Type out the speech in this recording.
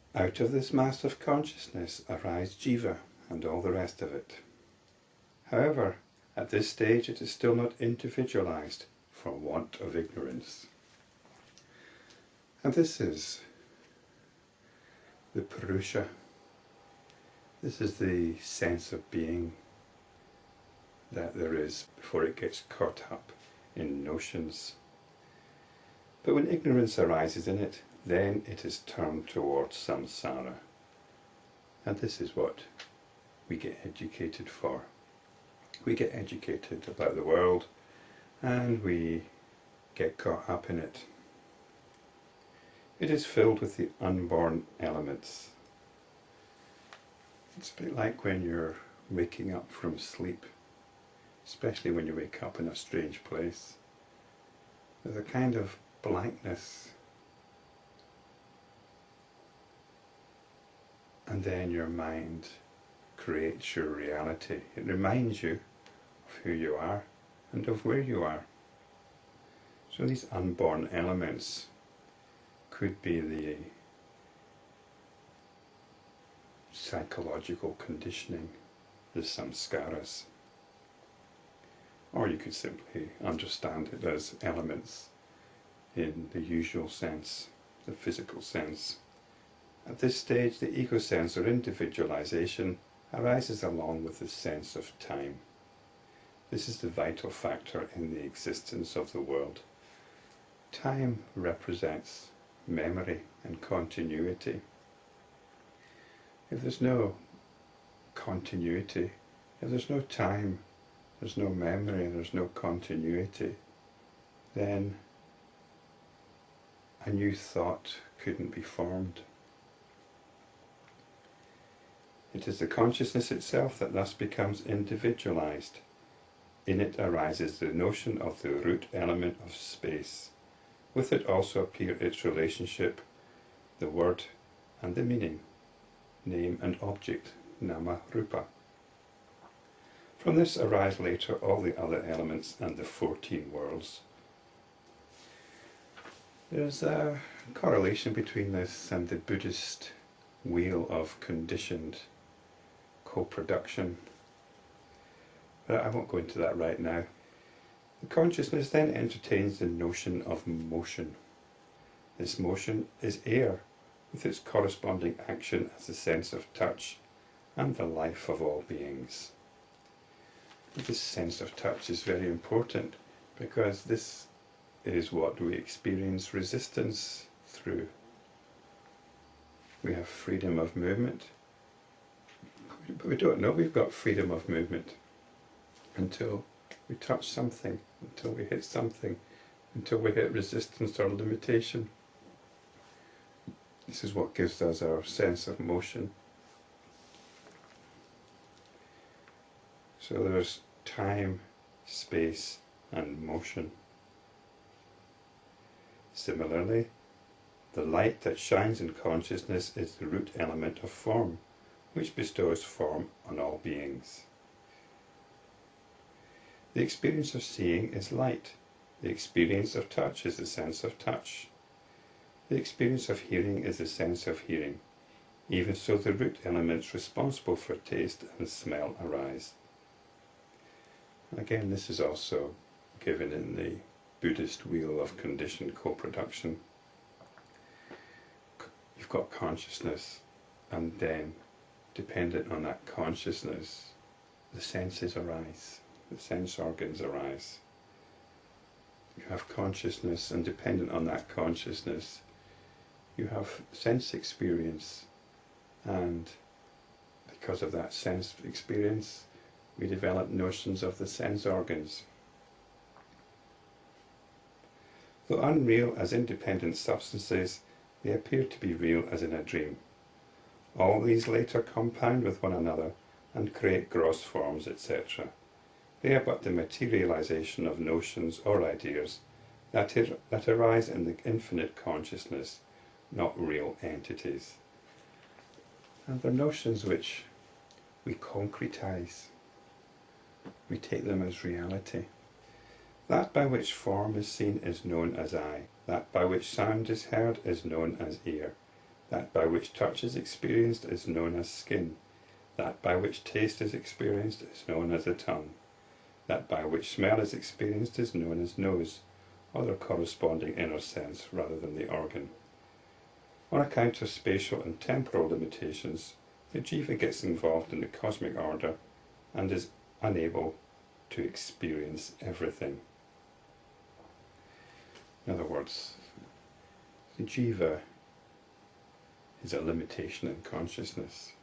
Out of this mass of consciousness arise jiva and all the rest of it. However, at this stage it is still not individualized for want of ignorance. And this is the Purusha. This is the sense of being that there is before it gets caught up in notions. But when ignorance arises in it, then it is turned towards samsara. And this is what we get educated for. We get educated about the world and we get caught up in it. It is filled with the unborn elements. It's a bit like when you're waking up from sleep, especially when you wake up in a strange place. There's a kind of blankness, and then your mind creates your reality. It reminds you of who you are and of where you are. So these unborn elements could be the psychological conditioning, the samskaras. Or you could simply understand it as elements in the usual sense, the physical sense. At this stage, the ego sense or individualization arises along with the sense of time. This is the vital factor in the existence of the world. Time represents memory and continuity. If there's no continuity, if there's no time, there's no memory, and there's no continuity, then a new thought couldn't be formed. It is the consciousness itself that thus becomes individualized. In it arises the notion of the root element of space. With it also appear its relationship, the word and the meaning, name and object, nama, rupa. From this arise later all the other elements and the 14 worlds. There's a correlation between this and the Buddhist wheel of conditioned co-production, but I won't go into that right now. The consciousness then entertains the notion of motion. This motion is air, with its corresponding action as the sense of touch and the life of all beings. This sense of touch is very important because this is what we experience resistance through. We have freedom of movement, but we don't know we've got freedom of movement until we touch something, until we hit something, until we hit resistance or limitation. This is what gives us our sense of motion. So there's time, space, and motion. Similarly, the light that shines in consciousness is the root element of form, which bestows form on all beings. The experience of seeing is light. The experience of touch is the sense of touch. The experience of hearing is the sense of hearing. Even so, the root elements responsible for taste and smell arise. Again, this is also given in the Buddhist wheel of conditioned co-production. You've got consciousness, and then, dependent on that consciousness, the senses arise, the sense organs arise. You have consciousness, and dependent on that consciousness, you have sense experience, and because of that sense experience, we develop notions of the sense organs. Though unreal as independent substances, they appear to be real as in a dream. All these later compound with one another and create gross forms, etc. They are but the materialization of notions or ideas that arise in the infinite consciousness, not real entities. And they're notions which we concretize. We take them as reality. That by which form is seen is known as eye. That by which sound is heard is known as ear. That by which touch is experienced is known as skin. That by which taste is experienced is known as the tongue. That by which smell is experienced is known as nose, or their corresponding inner sense rather than the organ. On account of spatial and temporal limitations, the jiva gets involved in the cosmic order and is unable to experience everything. In other words, the jiva is a limitation in consciousness.